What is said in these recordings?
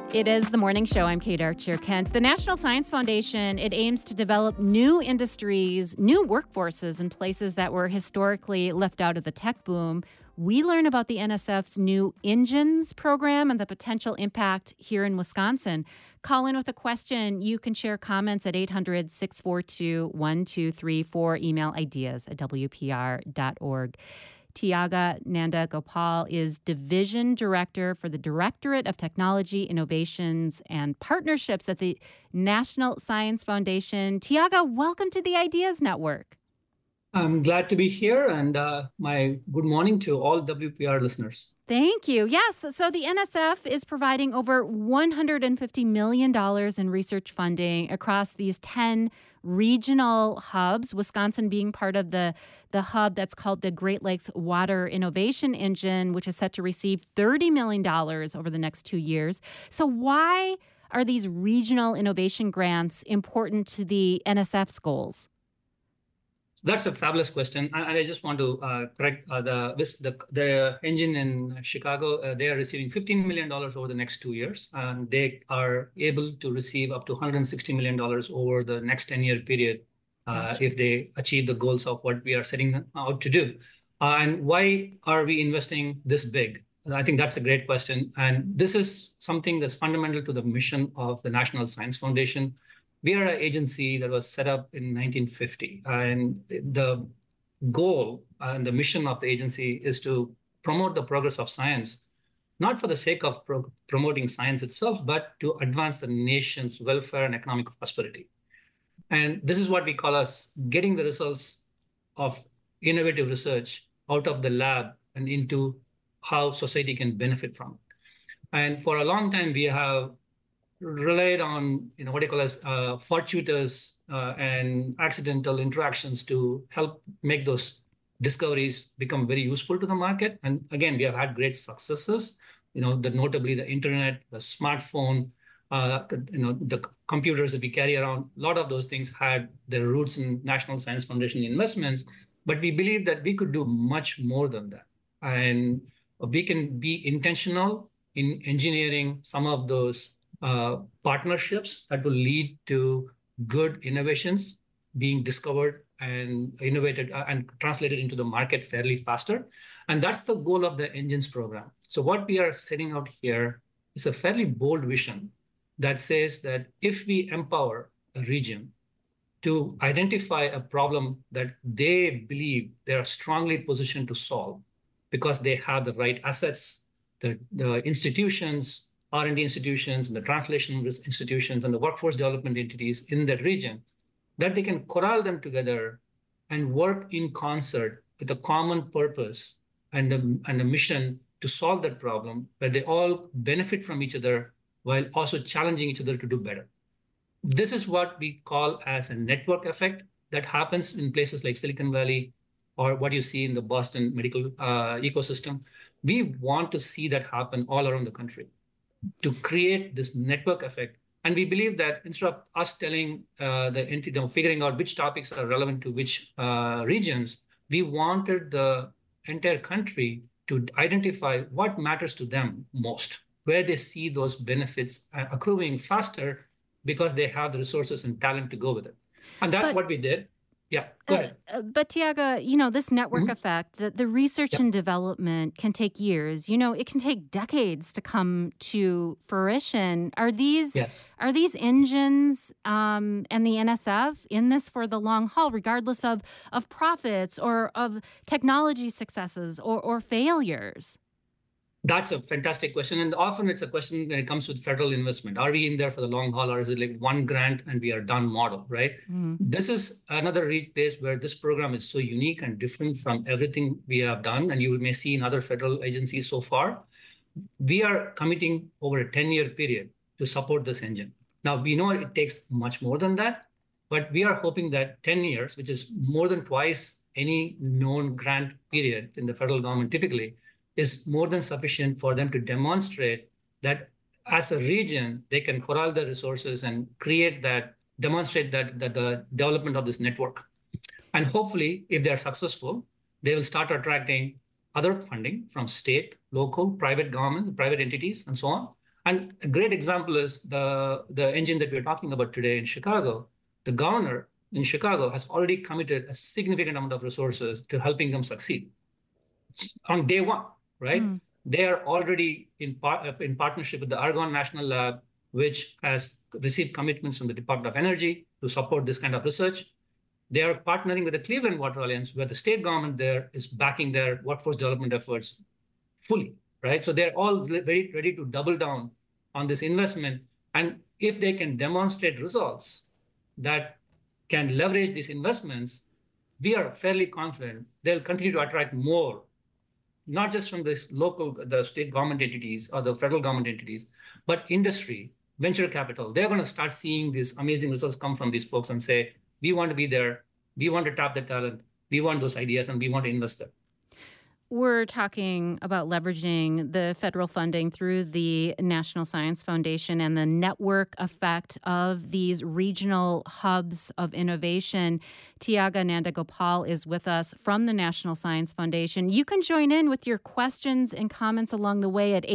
It is the morning show. I'm Kate Archer-Kent. The National Science Foundation, it aims to develop new industries, new workforces in places that were historically left out of the tech boom. We learn about the NSF's new Engines program and the potential impact here in Wisconsin. Call in with a question. You can share comments at 800-642-1234. Email ideas at wpr.org. Tiaga Nanda Gopal is Division Director for the Directorate of Technology, Innovations, and Partnerships at the National Science Foundation. Tiaga, welcome to the Ideas Network. I'm glad to be here, and my good morning to all WPR listeners. Thank you. Yes, so the NSF is providing over $150 million in research funding across these 10 regional hubs, Wisconsin being part of the hub that's called the Great Lakes Water Innovation Engine, which is set to receive $30 million over the next 2 years. So why are these regional innovation grants important to the NSF's goals? That's a fabulous question, and I just want to correct the engine in Chicago. They are receiving $15 million over the next 2 years, and they are able to receive up to $160 million over the next 10-year period if they achieve the goals of what we are setting out to do. And why are we investing this big? I think that's a great question, and this is something that's fundamental to the mission of the National Science Foundation. We are an agency that was set up in 1950, and the goal and the mission of the agency is to promote the progress of science, not for the sake of promoting science itself, but to advance the nation's welfare and economic prosperity. And this is what we call as getting the results of innovative research out of the lab and into how society can benefit from it. And for a long time, we have relied on what they call as fortuitous and accidental interactions to help make those discoveries become very useful to the market. And again, we have had great successes. Notably the internet, the smartphone, the computers that we carry around. A lot of those things had their roots in National Science Foundation investments, but we believe that we could do much more than that, and we can be intentional in engineering some of those partnerships that will lead to good innovations being discovered and innovated and translated into the market fairly faster. And that's the goal of the Engines program. So what we are setting out here is a fairly bold vision that says that if we empower a region to identify a problem that they believe they are strongly positioned to solve because they have the right assets, the institutions, R&D institutions, and the translation institutions, and the workforce development entities in that region, that they can corral them together and work in concert with a common purpose and a mission to solve that problem, where they all benefit from each other while also challenging each other to do better. This is what we call as a network effect that happens in places like Silicon Valley or what you see in the Boston medical ecosystem. We want to see that happen all around the country, to create this network effect. And we believe that instead of us telling the entity, figuring out which topics are relevant to which regions, we wanted the entire country to identify what matters to them most, where they see those benefits accruing faster because they have the resources and talent to go with it. And that's what we did. Yeah, go ahead. But Tiaga, this network effect, the research and development can take years. It can take decades to come to fruition. Are these engines and the NSF in this for the long haul, regardless of profits or of technology successes or failures? That's a fantastic question. And often it's a question when it comes with federal investment. Are we in there for the long haul, or is it like one grant and we are done model, right? This is another place where this program is so unique and different from everything we have done, and you may see in other federal agencies so far. We are committing over a 10-year period to support this engine. Now, we know it takes much more than that, but we are hoping that 10 years, which is more than twice any known grant period in the federal government typically, is more than sufficient for them to demonstrate that as a region, they can corral the resources and demonstrate that the development of this network. And hopefully, if they're successful, they will start attracting other funding from state, local, private government, private entities, and so on. And a great example is the engine that we're talking about today in Chicago. The governor in Chicago has already committed a significant amount of resources to helping them succeed on day one, right? They are already in partnership with the Argonne National Lab, which has received commitments from the Department of Energy to support this kind of research. They are partnering with the Cleveland Water Alliance, where the state government there is backing their workforce development efforts fully, right? So they're all very ready to double down on this investment. And if they can demonstrate results that can leverage these investments, we are fairly confident they'll continue to attract more, not just from the state government entities or the federal government entities, but industry, venture capital. They're going to start seeing these amazing results come from these folks and say, we want to be there, we want to tap the talent, we want those ideas, and we want to invest there. We're talking about leveraging the federal funding through the National Science Foundation and the network effect of these regional hubs of innovation. Tiaga Nandagopal is with us from the National Science Foundation. You can join in with your questions and comments along the way at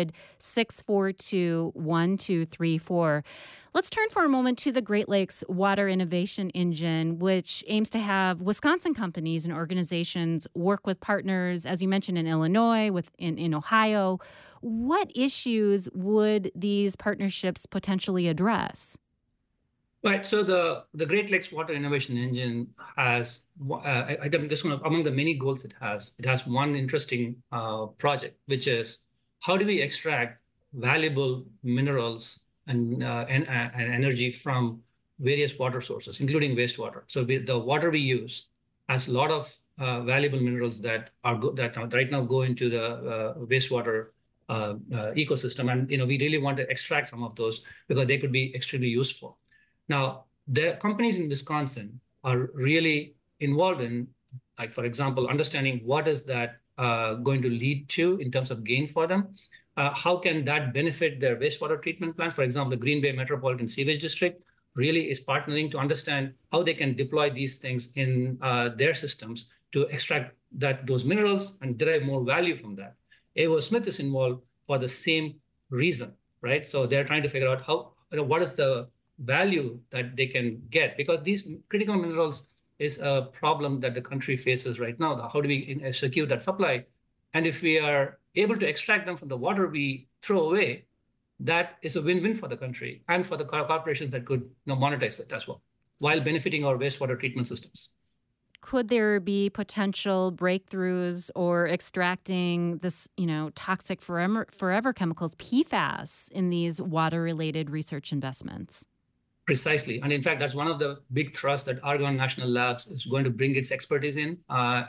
800-642-1234. Let's turn for a moment to the Great Lakes Water Innovation Engine, which aims to have Wisconsin companies and organizations work with partners, as you mentioned, in Illinois, in Ohio. What issues would these partnerships potentially address? Right. So the Great Lakes Water Innovation Engine has, I guess among the many goals it has one interesting project, which is how do we extract valuable minerals and energy from various water sources, including wastewater. So the water we use has a lot of valuable minerals that right now go into the wastewater ecosystem, and we really want to extract some of those because they could be extremely useful. Now, the companies in Wisconsin are really involved in, like, for example, understanding what is that going to lead to in terms of gain for them. How can that benefit their wastewater treatment plants? For example, the Green Bay Metropolitan Sewage District really is partnering to understand how they can deploy these things in their systems to extract those minerals and derive more value from that. A.O. Smith is involved for the same reason, right? So they're trying to figure out what is the value that they can get, because these critical minerals is a problem that the country faces right now. How do we secure that supply? And if we are able to extract them from the water we throw away, that is a win-win for the country and for the corporations that could monetize it as well, while benefiting our wastewater treatment systems. Could there be potential breakthroughs or extracting this, toxic forever chemicals, PFAS, in these water-related research investments? Precisely. And in fact, that's one of the big thrusts that Argonne National Labs is going to bring its expertise in.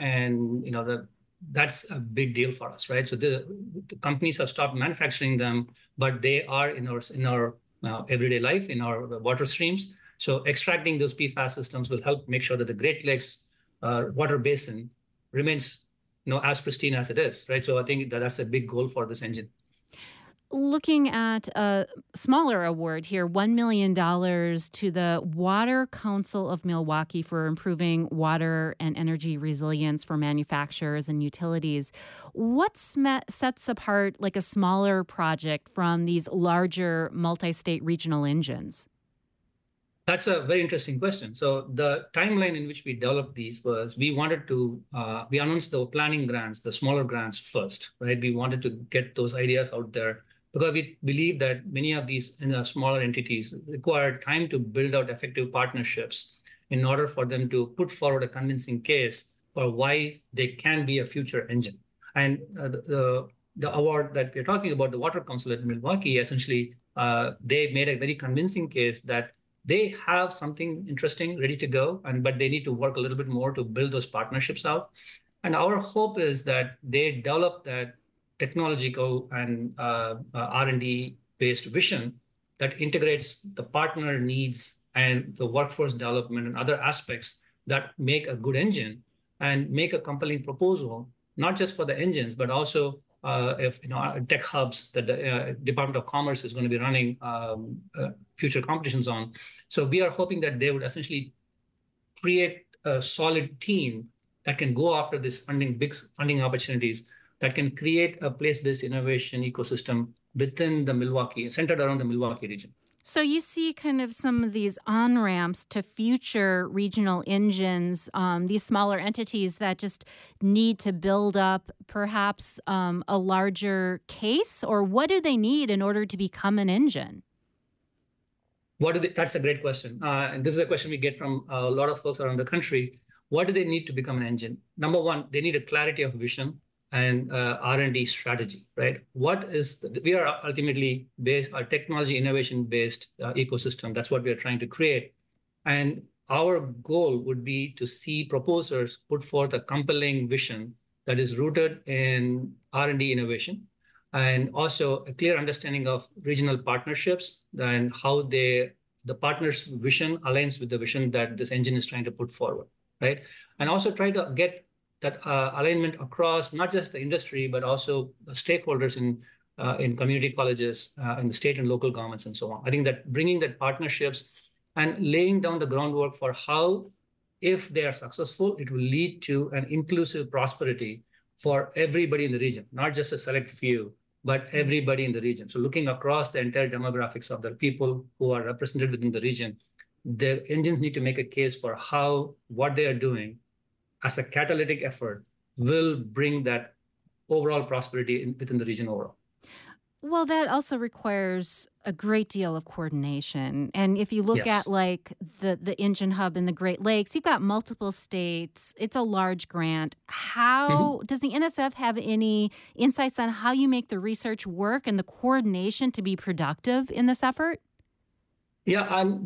That's a big deal for us, right? So the companies have stopped manufacturing them, but they are in our everyday life, in our water streams. So extracting those PFAS systems will help make sure that the Great Lakes water basin remains as pristine as it is, right? So I think that's a big goal for this engine. Looking at a smaller award here, $1 million to the Water Council of Milwaukee for improving water and energy resilience for manufacturers and utilities. What sets apart like a smaller project from these larger multi-state regional engines? That's a very interesting question. So the timeline in which we developed these was we wanted to, we announced the planning grants, the smaller grants first, right? We wanted to get those ideas out there, because we believe that many of these smaller entities require time to build out effective partnerships in order for them to put forward a convincing case for why they can be a future engine. And the award that we're talking about, the Water Council at Milwaukee, essentially, they made a very convincing case that they have something interesting ready to go, but they need to work a little bit more to build those partnerships out. And our hope is that they develop that technological and R&D based vision that integrates the partner needs and the workforce development and other aspects that make a good engine, and make a compelling proposal, not just for the engines, but also if tech hubs that the Department of Commerce is going to be running future competitions on. So we are hoping that they would essentially create a solid team that can go after this big funding opportunities, that can create a place-based innovation ecosystem within the Milwaukee, centered around the Milwaukee region. So you see kind of some of these on-ramps to future regional engines, these smaller entities that just need to build up perhaps a larger case, or what do they need in order to become an engine? That's a great question. And this is a question we get from a lot of folks around the country. What do they need to become an engine? Number one, they need a clarity of vision and R&D strategy, right? We are ultimately based, a technology innovation-based ecosystem. That's what we are trying to create. And our goal would be to see proposers put forth a compelling vision that is rooted in R&D innovation, and also a clear understanding of regional partnerships and how the partner's vision aligns with the vision that this engine is trying to put forward, right? And also try to get that alignment across not just the industry, but also the stakeholders in community colleges, in the state and local governments, and so on. I think that bringing that partnerships and laying down the groundwork for how, if they are successful, it will lead to an inclusive prosperity for everybody in the region, not just a select few, but everybody in the region. So looking across the entire demographics of the people who are represented within the region, the engines need to make a case for how what they are doing as a catalytic effort will bring that overall prosperity within the region overall. Well, that also requires a great deal of coordination. And if you look at like the Engine Hub in the Great Lakes, you've got multiple states. It's a large grant. How does the NSF have any insights on how you make the research work and the coordination to be productive in this effort? Yeah,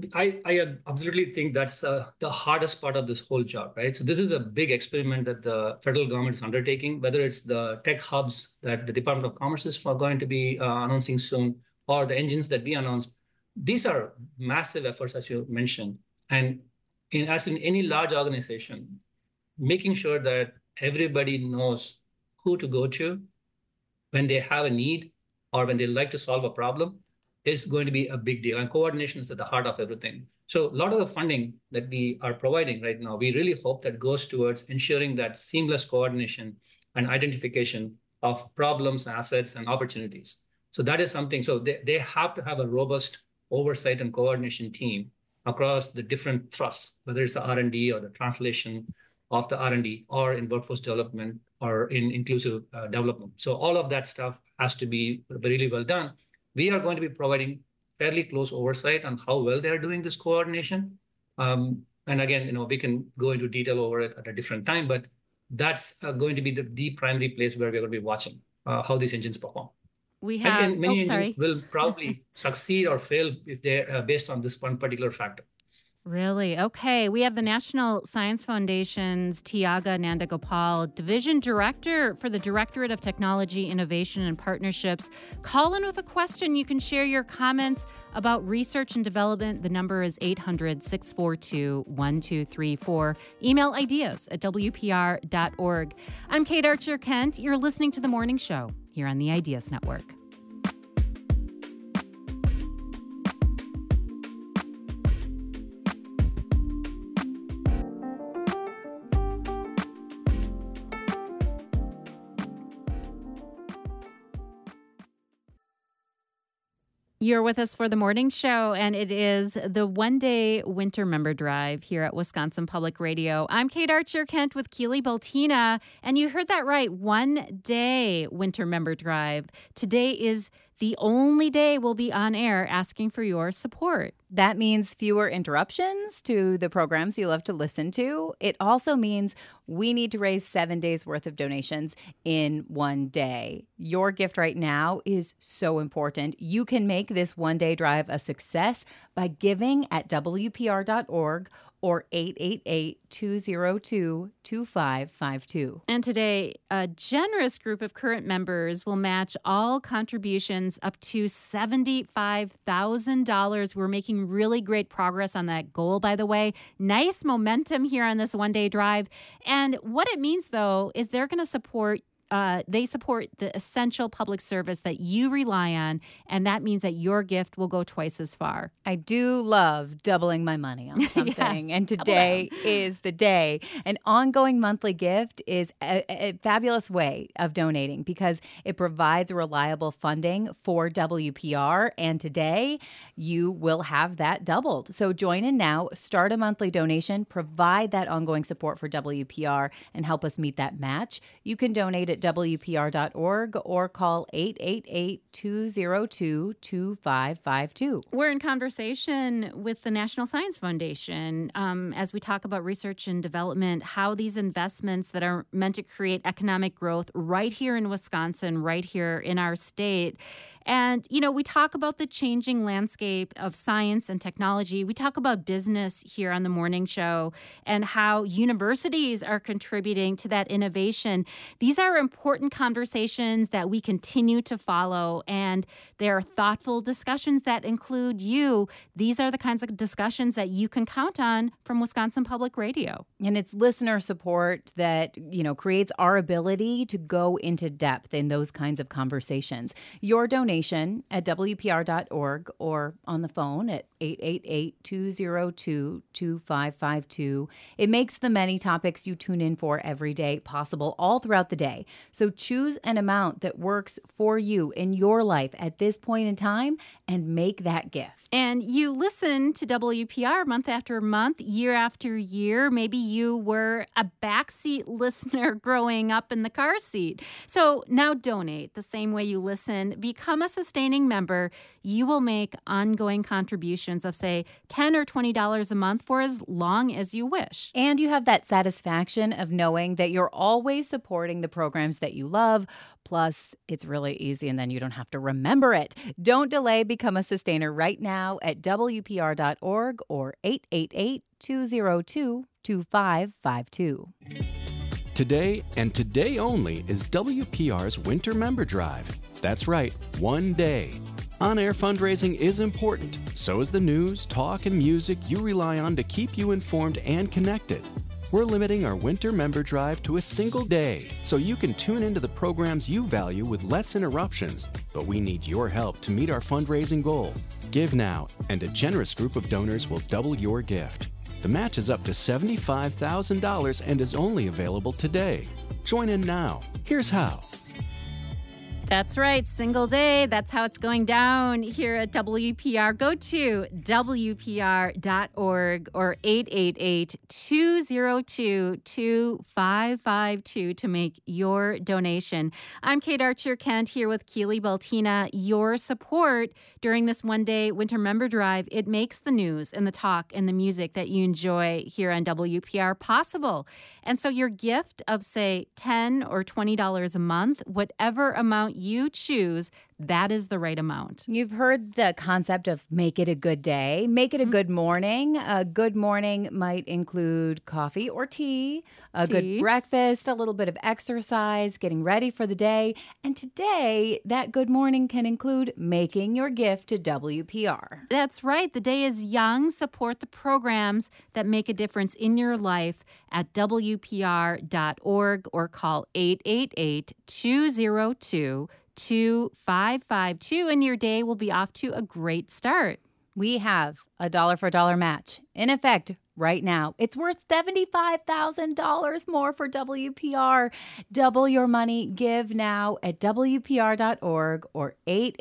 I absolutely think that's the hardest part of this whole job, right? So this is a big experiment that the federal government is undertaking, whether it's the tech hubs that the Department of Commerce is going to be announcing soon, or the engines that we announced. These are massive efforts, as you mentioned. And as in any large organization, making sure that everybody knows who to go to when they have a need or when they like to solve a problem is going to be a big deal. And coordination is at the heart of everything. So a lot of the funding that we are providing right now, we really hope that goes towards ensuring that seamless coordination and identification of problems, assets, and opportunities. So that is something. So they have to have a robust oversight and coordination team across the different thrusts, whether it's the R&D or the translation of the R&D, or in workforce development, or in inclusive development. So all of that stuff has to be really well done. We are going to be providing fairly close oversight on how well they're doing this coordination. And again, we can go into detail over it at a different time, but that's going to be the primary place where we're going to be watching how these engines perform. And many engines will probably succeed or fail if they're based on this one particular factor. Really? Okay. We have the National Science Foundation's Tiaga Nandagopal, Division Director for the Directorate of Technology, Innovation, and Partnerships. Call in with a question. You can share your comments about research and development. The number is 800-642-1234. Email ideas@wpr.org. I'm Kate Archer Kent. You're listening to The Morning Show here on the Ideas Network. You're with us for the morning show, and it is the one-day winter member drive here at Wisconsin Public Radio. I'm Kate Archer Kent with Keely Baltina, and you heard that right, one-day winter member drive. Today is the only day we'll be on air asking for your support. That means fewer interruptions to the programs you love to listen to. It also means we need to raise 7 days worth of donations in one day. Your gift right now is so important. You can make this one-day drive a success by giving at WPR.org or 888-202-2552. And today, a generous group of current members will match all contributions up to $75,000. We're making really great progress on that goal, by the way. Nice momentum here on this one-day drive. And what it means, though, is they're going to support they support the essential public service that you rely on, and that means that your gift will go twice as far. I do love doubling my money on something, Yes, and today is the day. An ongoing monthly gift is a fabulous way of donating because it provides reliable funding for WPR, and today you will have that doubled. So join in now, start a monthly donation, provide that ongoing support for WPR, and help us meet that match. You can donate at WPR.org or call 888-202-2552. We're in conversation with the National Science Foundation as we talk about research and development, how these investments that are meant to create economic growth right here in Wisconsin, right here in our state. And, you know, we talk about the changing landscape of science and technology. We talk about business here on the morning show and how universities are contributing to that innovation. These are important conversations that we continue to follow, and there are thoughtful discussions that include you. These are the kinds of discussions that you can count on from Wisconsin Public Radio. And it's listener support that, you know, creates our ability to go into depth in those kinds of conversations. Your donation at WPR.org or on the phone at 888-202-2552. It makes the many topics you tune in for every day possible all throughout the day. So choose an amount that works for you in your life at this point in time and make that gift. And you listen to WPR month after month, year after year. Maybe you were a backseat listener growing up in the car seat. So now donate the same way you listen. Become a sustaining member. You will make ongoing contributions of, say, $10 or $20 a month for as long as you wish. And you have that satisfaction of knowing that you're always supporting the programs that you love. Plus, it's really easy and then you don't have to remember it. Don't delay. Become a sustainer right now at WPR.org or 888-202-2552. Today and today only is WPR's Winter Member Drive. That's right, one day. On-air fundraising is important. So is the news, talk, and music you rely on to keep you informed and connected. We're limiting our Winter Member Drive to a single day so you can tune into the programs you value with less interruptions. But we need your help to meet our fundraising goal. Give now, and a generous group of donors will double your gift. The match is up to $75,000 and is only available today. Join in now. Here's how. That's right, single day. That's how it's going down here at WPR. Go to WPR.org or 888-202-2552 to make your donation. I'm Kate Archer-Kent here with Keely Baltina. Your support during this one-day Winter Member Drive, it makes the news and the talk and the music that you enjoy here on WPR possible. And so your gift of, say, $10 or $20 a month, whatever amount you choose, that is the right amount. You've heard the concept of make it a good day, make it a good morning. A good morning might include coffee or tea, a good breakfast, a little bit of exercise, getting ready for the day. And today, that good morning can include making your gift to WPR. That's right. The day is young. Support the programs that make a difference in your life at WPR.org or call 888-202-2552, and your day will be off to a great start. We have a dollar for dollar match in effect right now. It's worth $75,000 more for WPR. Double your money. Give now at WPR.org or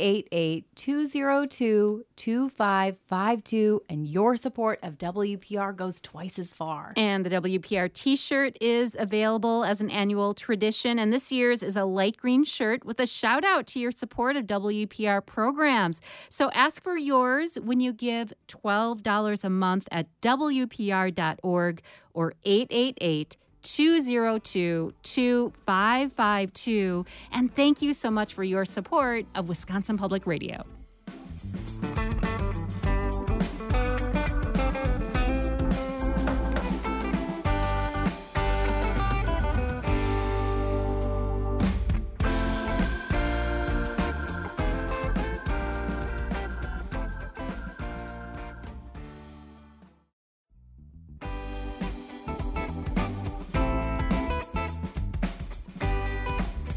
888-202-2552. And your support of WPR goes twice as far. And the WPR t-shirt is available as an annual tradition. And this year's is a light green shirt with a shout out to your support of WPR programs. So ask for yours when you give $12 a month at WPR.org or 888-202-2552. And thank you so much for your support of Wisconsin Public Radio.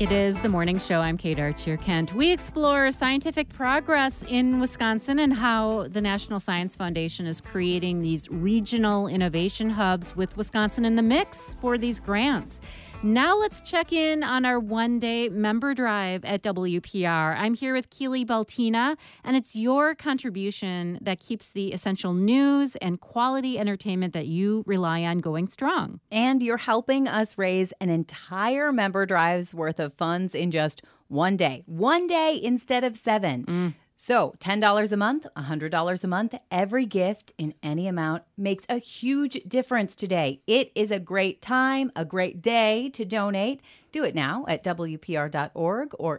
It is the morning show. I'm Kate Archer-Kent. We explore scientific progress in Wisconsin and how the National Science Foundation is creating these regional innovation hubs with Wisconsin in the mix for these grants. Now let's check in on our one-day member drive at WPR. I'm here with Keely Baltina, and it's your contribution that keeps the essential news and quality entertainment that you rely on going strong. And you're helping us raise an entire member drive's worth of funds in just one day. One day instead of 7. So $10 a month, $100 a month, every gift in any amount makes a huge difference today. It is a great time, a great day to donate. Do it now at WPR.org or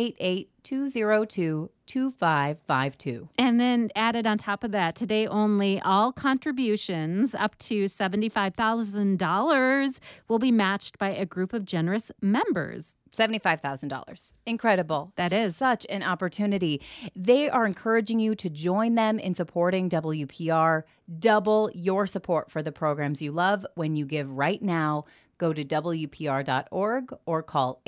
888-202-2552. And then added on top of that, today only, all contributions up to $75,000 will be matched by a group of generous members. $75,000. Incredible. That is. Such an opportunity. They are encouraging you to join them in supporting WPR. Double your support for the programs you love when you give right now. Go to WPR.org or call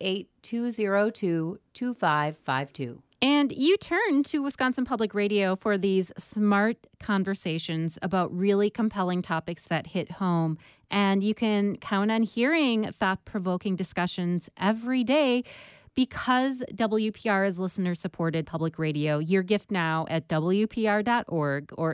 888-202-2552. And you turn to Wisconsin Public Radio for these smart conversations about really compelling topics that hit home. And you can count on hearing thought-provoking discussions every day because WPR is listener-supported public radio. Your gift now at WPR.org or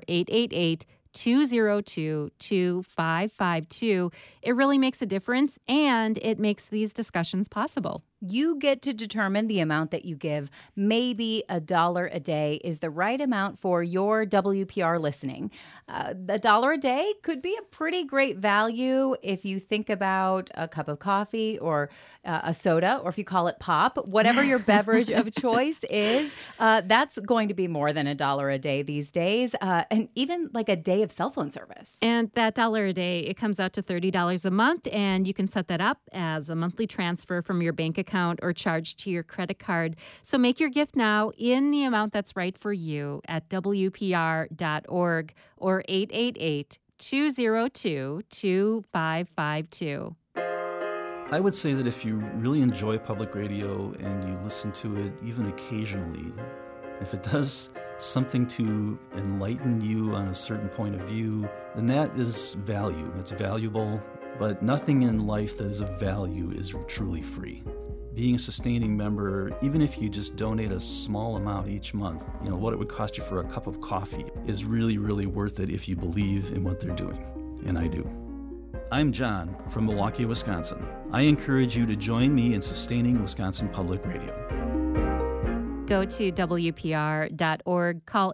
888-202-2552. It really makes a difference, and it makes these discussions possible. You get to determine the amount that you give. Maybe $1 a day is the right amount for your WPR listening. $1 a day could be a pretty great value if you think about a cup of coffee or a soda, or if you call it pop, whatever your beverage of choice is. That's going to be more than $1 a day these days, and even like a day of cell phone service. And that $1 a day, it comes out to $30 a month, and you can set that up as a monthly transfer from your bank account or charged to your credit card. So make your gift now in the amount that's right for you at WPR.org or 888-202-2552. I would say that if you really enjoy public radio and you listen to it even occasionally, if it does something to enlighten you on a certain point of view, then that is value. It's valuable, but nothing in life that is of value is truly free. Being a sustaining member, even if you just donate a small amount each month, what it would cost you for a cup of coffee is really, really worth it if you believe in what they're doing. And I do. I'm John from Milwaukee, Wisconsin. I encourage you to join me in sustaining Wisconsin Public Radio. Go to WPR.org, call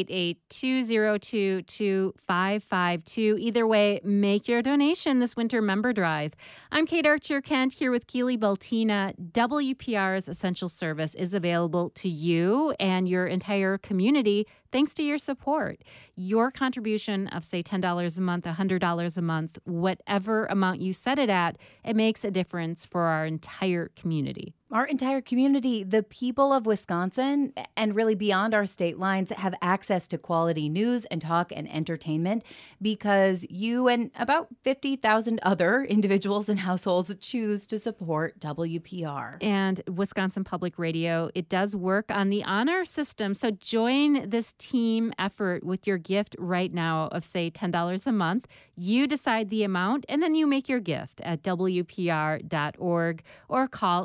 888-202-2552. Either way, make your donation this winter member drive. I'm Kate Archer-Kent here with Keely Baltina. WPR's essential service is available to you and your entire community thanks to your support. Your contribution of, say, $10 a month, $100 a month, whatever amount you set it at, it makes a difference for our entire community. Our entire community, the people of Wisconsin, and really beyond our state lines, have access to quality news and talk and entertainment because you and about 50,000 other individuals and households choose to support WPR. And Wisconsin Public Radio, it does work on the honor system. So join this team effort with your gift right now of, say, $10 a month. You decide the amount, and then you make your gift at WPR.org or call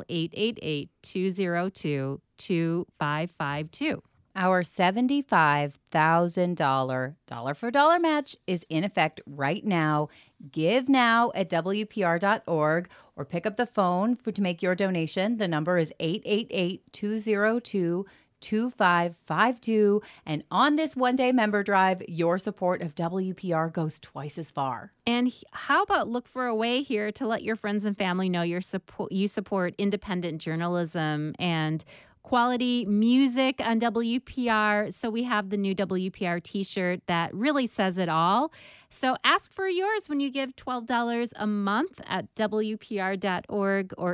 888-202-2552. Our $75,000 dollar-for-dollar match is in effect right now. Give now at WPR.org or pick up the phone to make your donation. The number is 888-202-2552. And on this one-day member drive, your support of WPR goes twice as far. And how about look for a way here to let your friends and family know you support independent journalism and quality music on WPR. So we have the new WPR t-shirt that really says it all. So ask for yours when you give $12 a month at WPR.org or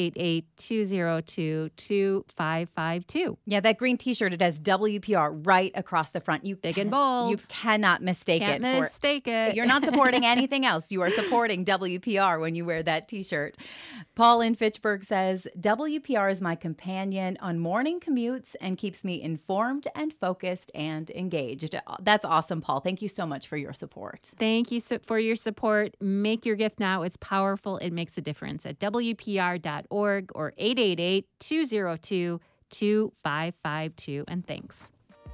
888-202-2552. Yeah, that green t-shirt, it has WPR right across the front. Big and bold. You cannot mistake Can't it. mistake it. You're not supporting anything else. You are supporting WPR when you wear that t-shirt. Paul in Fitchburg says, WPR is my companion on morning commutes and keeps me informed and focused and engaged. That's awesome, Paul. Thank you so much for your support. Thank you for your support. Make your gift now. It's powerful. It makes a difference at WPR.org or 888-202-2552. And thanks.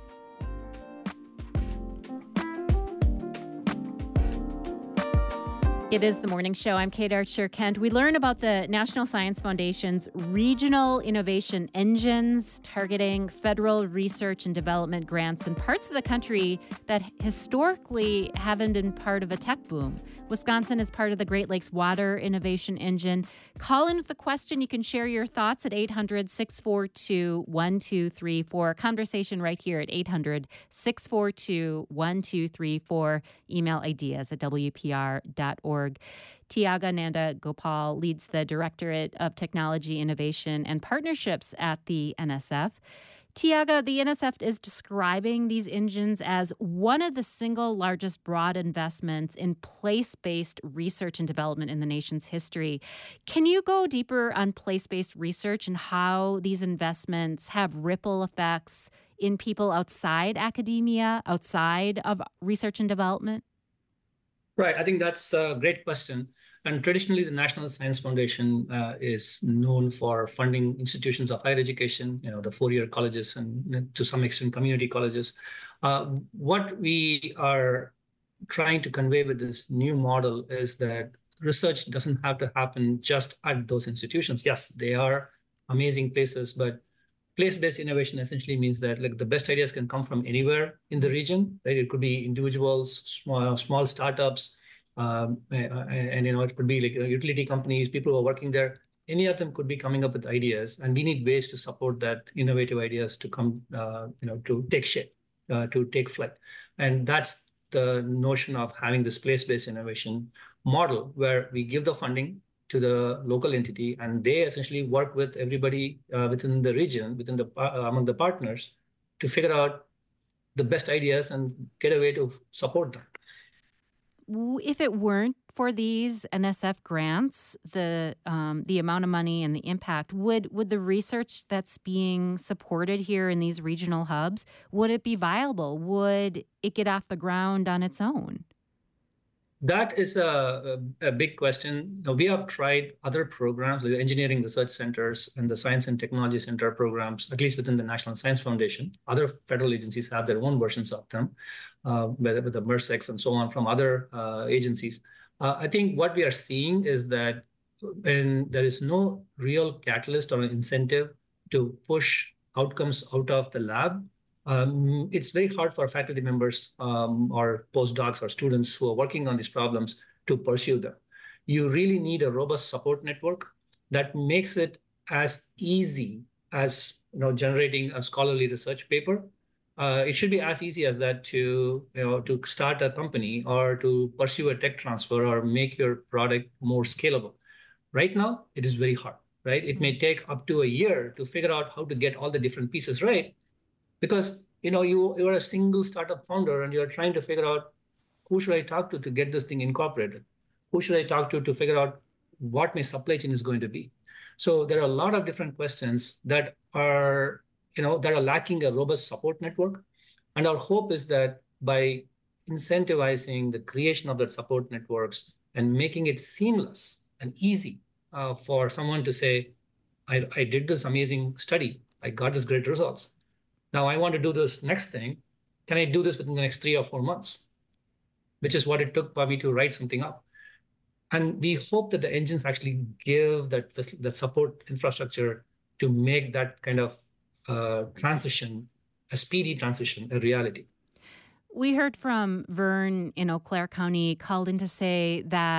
It is the morning show. I'm Kate Archer-Kent. We learn about the National Science Foundation's regional innovation engines targeting federal research and development grants in parts of the country that historically haven't been part of a tech boom. Wisconsin is part of the Great Lakes Water Innovation Engine. Call in with the question. You can share your thoughts at 800-642-1234. Conversation right here at 800-642-1234. Email ideas at WPR.org. Tiaga Nanda Gopal leads the Directorate of Technology, Innovation, and Partnerships at the NSF. Tiaga, the NSF is describing these engines as one of the single largest broad investments in place-based research and development in the nation's history. Can you go deeper on place-based research and how these investments have ripple effects in people outside academia, outside of research and development? Right. I think that's a great question. And traditionally, the National Science Foundation is known for funding institutions of higher education, the four-year colleges and to some extent community colleges. What we are trying to convey with this new model is that research doesn't have to happen just at those institutions. Yes, they are amazing places, but place-based innovation essentially means that the best ideas can come from anywhere in the region. Right? It could be individuals, small startups, and it could be utility companies, people who are working there. Any of them could be coming up with ideas, and we need ways to support that innovative ideas to come, to take shape, to take flight. And that's the notion of having this place-based innovation model, where we give the funding to the local entity, and they essentially work with everybody within the region, among the partners, to figure out the best ideas and get a way to support that. If it weren't for these NSF grants, the amount of money and the impact, would the research that's being supported here in these regional hubs, would it be viable? Would it get off the ground on its own? That is a big question. Now, we have tried other programs, like the engineering research centers and the science and technology center programs, at least within the National Science Foundation. Other federal agencies have their own versions of them, with the MERSEX and so on from other agencies. I think what we are seeing is that when there is no real catalyst or an incentive to push outcomes out of the lab, it's very hard for faculty members or postdocs or students who are working on these problems to pursue them. You really need a robust support network that makes it as easy as generating a scholarly research paper. It should be as easy as that to start a company or to pursue a tech transfer or make your product more scalable. Right now, it is very hard. Right? It may take up to a year to figure out how to get all the different pieces right. Because you are a single startup founder and you're trying to figure out who should I talk to get this thing incorporated? Who should I talk to figure out what my supply chain is going to be? So there are a lot of different questions that are lacking a robust support network. And our hope is that by incentivizing the creation of that support networks and making it seamless and easy for someone to say, I did this amazing study, I got this great results. Now I want to do this next thing. Can I do this within the next 3 or 4 months? Which is what it took for me to write something up. And we hope that the engines actually give that support infrastructure to make that kind of transition, a speedy transition, a reality. We heard from Vern in Eau Claire County, called in to say that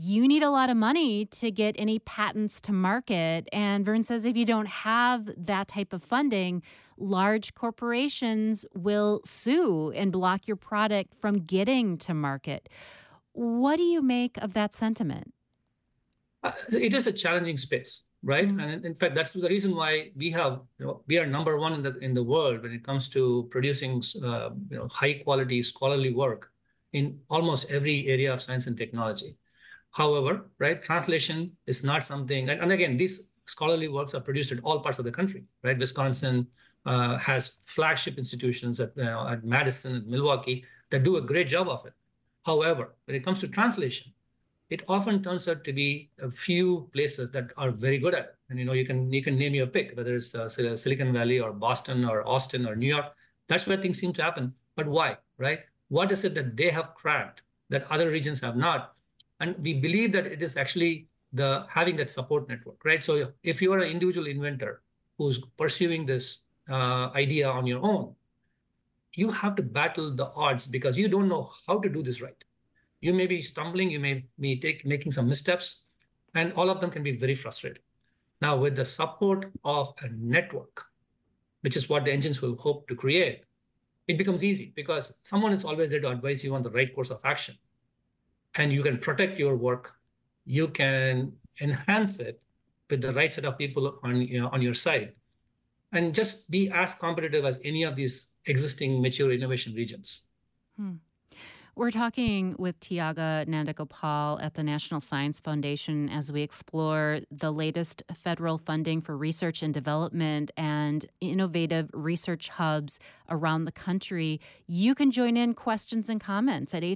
you need a lot of money to get any patents to market. And Vern says if you don't have that type of funding, large corporations will sue and block your product from getting to market. What do you make of that sentiment? It is a challenging space, right? Mm-hmm. And in fact, that's the reason why we are number one in the world when it comes to producing high quality scholarly work in almost every area of science and technology. However, right, translation is not something, and again, these scholarly works are produced in all parts of the country, right? Wisconsin has flagship institutions at Madison and Milwaukee that do a great job of it. However, when it comes to translation, it often turns out to be a few places that are very good at it. And you can name your pick, whether it's Silicon Valley or Boston or Austin or New York. That's where things seem to happen. But why, right? What is it that they have cracked that other regions have not? And we believe that it is actually having that support network, right? So if you are an individual inventor who's pursuing this idea on your own, you have to battle the odds because you don't know how to do this right. You may be stumbling, you may be making some missteps, and all of them can be very frustrating. Now, with the support of a network, which is what the engines will hope to create, it becomes easy because someone is always there to advise you on the right course of action. And you can protect your work. You can enhance it with the right set of people on your side. And just be as competitive as any of these existing mature innovation regions. We're talking with Tiaga Nandagopal at the National Science Foundation as we explore the latest federal funding for research and development and innovative research hubs around the country. You can join in questions and comments at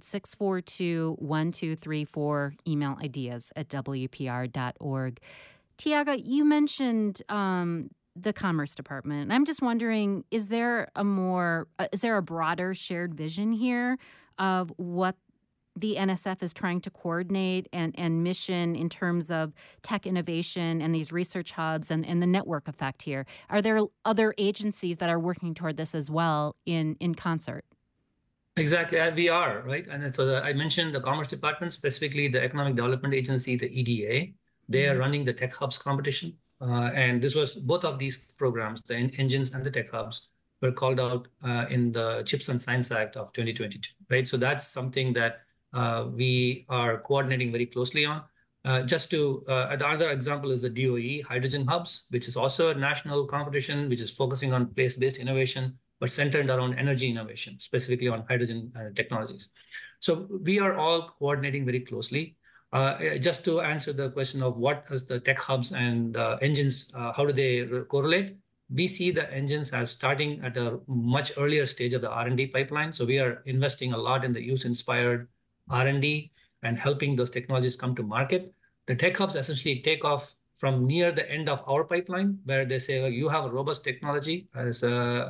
800-642-1234. Email ideas@wpr.org. Tiaga, you mentioned the Commerce Department. I'm just wondering, is there a broader shared vision here of what the NSF is trying to coordinate and mission in terms of tech innovation and these research hubs and the network effect here? Are there other agencies that are working toward this as well in concert? Exactly, we are, right? And so I mentioned the Commerce Department, specifically the Economic Development Agency, the EDA. They are running the Tech Hubs competition. And this was both of these programs, the engines and the tech hubs, were called out in the CHIPS and Science Act of 2022, right? So that's something that we are coordinating very closely on. The other example is the DOE Hydrogen Hubs, which is also a national competition, which is focusing on place-based innovation, but centered around energy innovation, specifically on hydrogen technologies. So we are all coordinating very closely. Just to answer the question of what is the tech hubs and engines, how do they correlate? We see the engines as starting at a much earlier stage of the R&D pipeline. So we are investing a lot in the use-inspired R&D and helping those technologies come to market. The tech hubs essentially take off from near the end of our pipeline, where they say, you have a robust technology as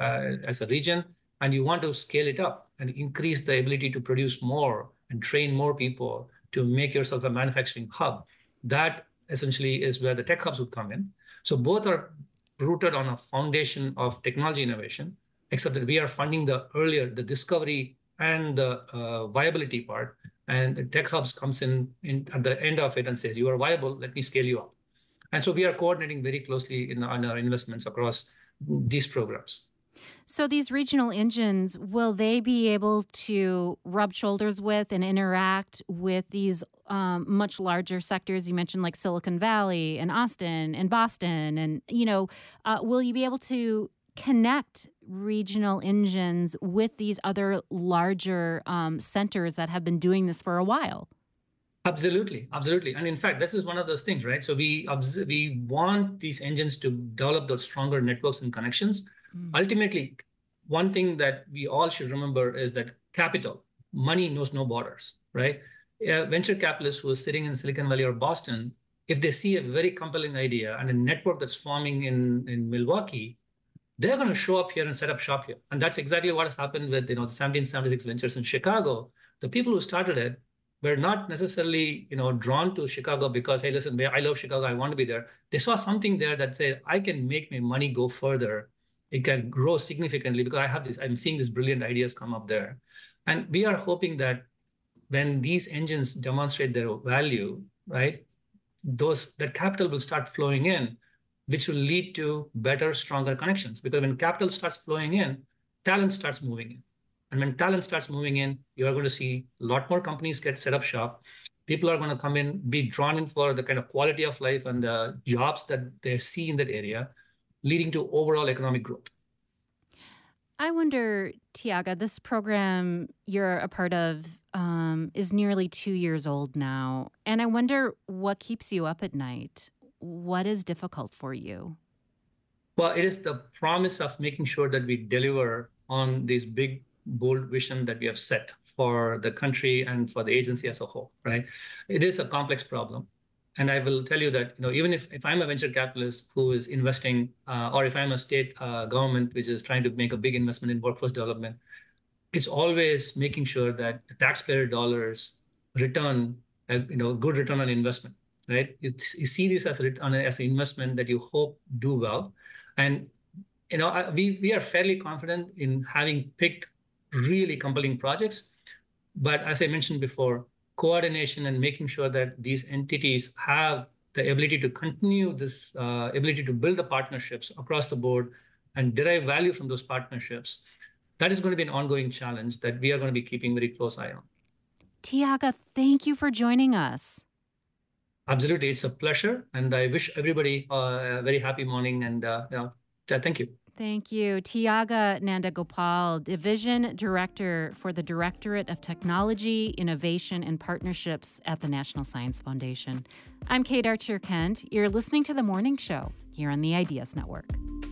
a region, and you want to scale it up and increase the ability to produce more and train more people to make yourself a manufacturing hub. That essentially is where the tech hubs would come in. So both are rooted on a foundation of technology innovation, except that we are funding the discovery and the viability part. And the tech hubs comes in at the end of it and says, you are viable, let me scale you up. And so we are coordinating very closely on our investments across these programs. So these regional engines, will they be able to rub shoulders with and interact with these much larger sectors? You mentioned like Silicon Valley and Austin and Boston. And, will you be able to connect regional engines with these other larger centers that have been doing this for a while? Absolutely. And in fact, this is one of those things, right? So we want these engines to develop those stronger networks and connections. Ultimately, one thing that we all should remember is that money knows no borders, right? Venture capitalists who are sitting in Silicon Valley or Boston, if they see a very compelling idea and a network that's forming in Milwaukee, they're going to show up here and set up shop here. And that's exactly what has happened with the 1776 Ventures in Chicago. The people who started it were not necessarily drawn to Chicago because, hey, listen, I love Chicago, I want to be there. They saw something there that said, I can make my money go further. It can grow significantly because I'm seeing these brilliant ideas come up there. And we are hoping that when these engines demonstrate their value, right, that capital will start flowing in, which will lead to better, stronger connections. Because when capital starts flowing in, talent starts moving in. And when talent starts moving in, you are going to see a lot more companies get set up shop. People are going to come in, be drawn in for the kind of quality of life and the jobs that they see in that area, leading to overall economic growth. I wonder, Tiaga, this program you're a part of is nearly 2 years old now. And I wonder what keeps you up at night. What is difficult for you? Well, it is the promise of making sure that we deliver on this big, bold vision that we have set for the country and for the agency as a whole, right? It is a complex problem. And I will tell you that, even if I'm a venture capitalist who is investing, or if I'm a state government which is trying to make a big investment in workforce development, it's always making sure that the taxpayer dollars return, good return on investment, right? You see this as an investment that you hope do well. And, we are fairly confident in having picked really compelling projects. But as I mentioned before, coordination and making sure that these entities have the ability to continue this ability to build the partnerships across the board and derive value from those partnerships, that is going to be an ongoing challenge that we are going to be keeping very close eye on. Tiaga, thank you for joining us. Absolutely. It's a pleasure. And I wish everybody a very happy morning. And thank you. Thank you. Tiaga Nandagopal, Division Director for the Directorate of Technology, Innovation, and Partnerships at the National Science Foundation. I'm Kate Archer-Kent. You're listening to The Morning Show here on the Ideas Network.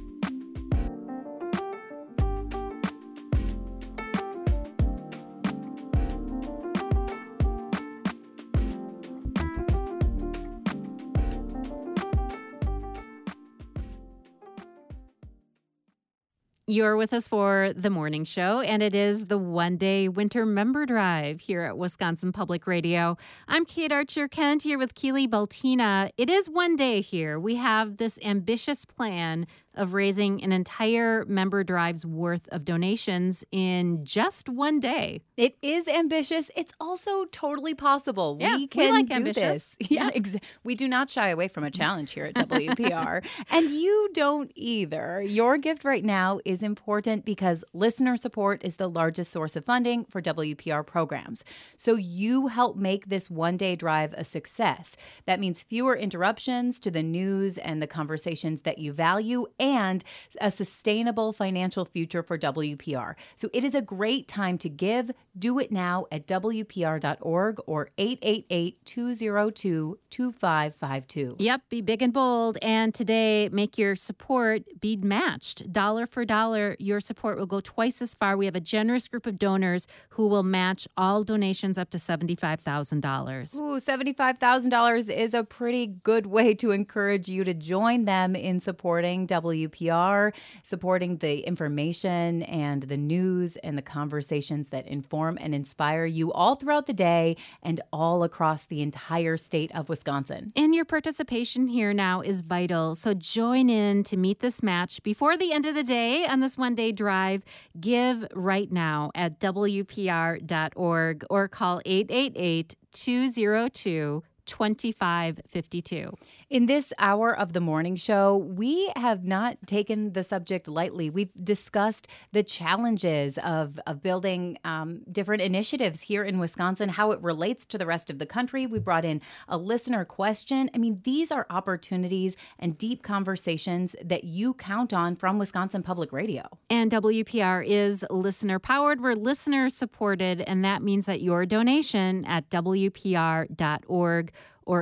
You're with us for The Morning Show, and it is the one-day winter member drive here at Wisconsin Public Radio. I'm Kate Archer-Kent here with Keely Baltina. It is one day here. We have this ambitious plan of raising an entire member drive's worth of donations in just one day. It is ambitious. It's also totally possible. Yeah, we can like do ambitious. this. Yeah, we do not shy away from a challenge here at WPR. And you don't either. Your gift right now is important because listener support is the largest source of funding for WPR programs. So you help make this one-day drive a success. That means fewer interruptions to the news and the conversations that you value, and a sustainable financial future for WPR. So it is a great time to give. Do it now at WPR.org or 888-202-2552. Yep, be big and bold. And today, make your support be matched. Dollar for dollar, your support will go twice as far. We have a generous group of donors who will match all donations up to $75,000. Ooh, $75,000 is a pretty good way to encourage you to join them in supporting WPR, supporting the information and the news and the conversations that inform and inspire you all throughout the day and all across the entire state of Wisconsin. And your participation here now is vital. So join in to meet this match before the end of the day on this one-day drive. Give right now at WPR.org or call 888-202-2552. In this hour of the morning show, we have not taken the subject lightly. We've discussed the challenges of building different initiatives here in Wisconsin, how it relates to the rest of the country. We brought in a listener question. I mean, these are opportunities and deep conversations that you count on from Wisconsin Public Radio. And WPR is listener-powered. We're listener-supported, and that means that your donation at WPR.org or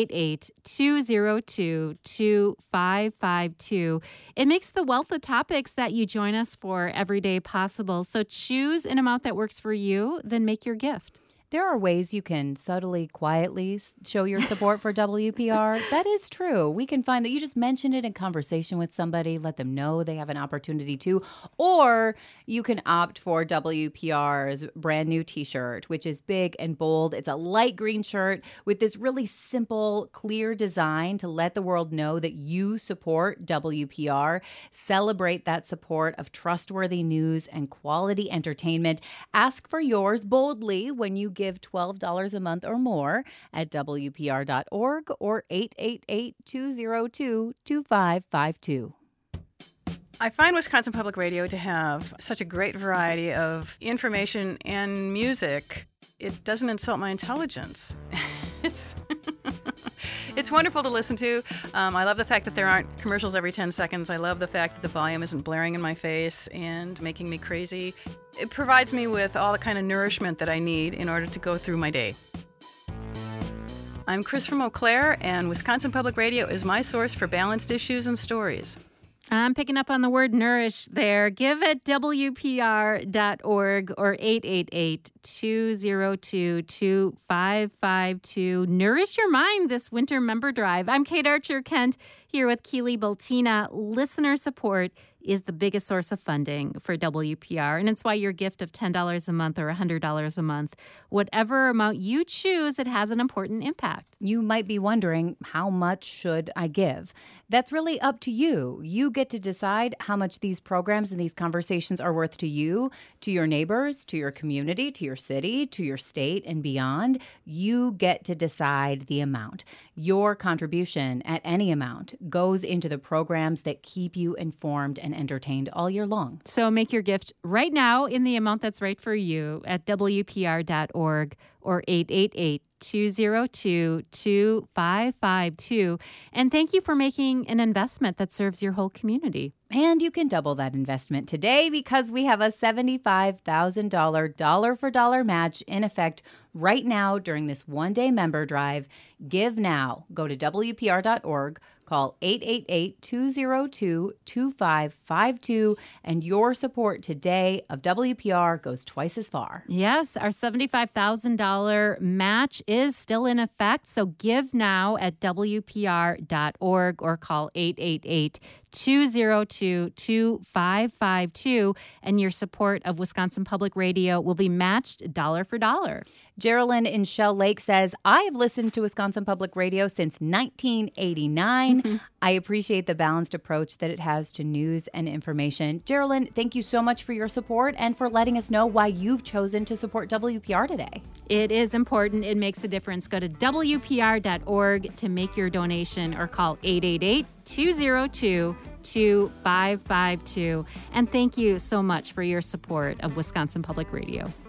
888-202-2552. It makes the wealth of topics that you join us for every day possible. So choose an amount that works for you, then make your gift. There are ways you can subtly, quietly show your support for WPR. That is true. We can find that you just mention it in conversation with somebody, let them know they have an opportunity to. Or you can opt for WPR's brand new t-shirt, which is big and bold. It's a light green shirt with this really simple, clear design to let the world know that you support WPR. Celebrate that support of trustworthy news and quality entertainment. Ask for yours boldly when you give $12 a month or more at WPR.org or 888-202-2552. I find Wisconsin Public Radio to have such a great variety of information and music. It doesn't insult my intelligence. It's wonderful to listen to. I love the fact that there aren't commercials every 10 seconds. I love the fact that the volume isn't blaring in my face and making me crazy. It provides me with all the kind of nourishment that I need in order to go through my day. I'm Chris from Eau Claire, and Wisconsin Public Radio is my source for balanced issues and stories. I'm picking up on the word nourish there. Give at WPR.org or 888-202-2552. Nourish your mind this winter member drive. I'm Kate Archer-Kent here with Keely Bultina. Listener support is the biggest source of funding for WPR, and it's why your gift of $10 a month or $100 a month, whatever amount you choose, it has an important impact. You might be wondering, how much should I give? That's really up to you. You get to decide how much these programs and these conversations are worth to you, to your neighbors, to your community, to your city, to your state, and beyond. You get to decide the amount. Your contribution at any amount goes into the programs that keep you informed and entertained all year long. So make your gift right now in the amount that's right for you at WPR.org or 888-202-2552. And thank you for making an investment that serves your whole community. And you can double that investment today because we have a $75,000 dollar-for-dollar match in effect right now during this one-day member drive. Give now. Go to WPR.org, call 888-202-2552, and your support today of WPR goes twice as far. Yes, our $75,000 match is still in effect, so give now at WPR.org or call 888-202-2552, and your support of Wisconsin Public Radio will be matched dollar for dollar. Geraldine in Shell Lake says, I have listened to Wisconsin Public Radio since 1989. I appreciate the balanced approach that it has to news and information. Geraldine, thank you so much for your support and for letting us know why you've chosen to support WPR today. It is important. It makes a difference. Go to WPR.org to make your donation or call 888-202-2552. And thank you so much for your support of Wisconsin Public Radio.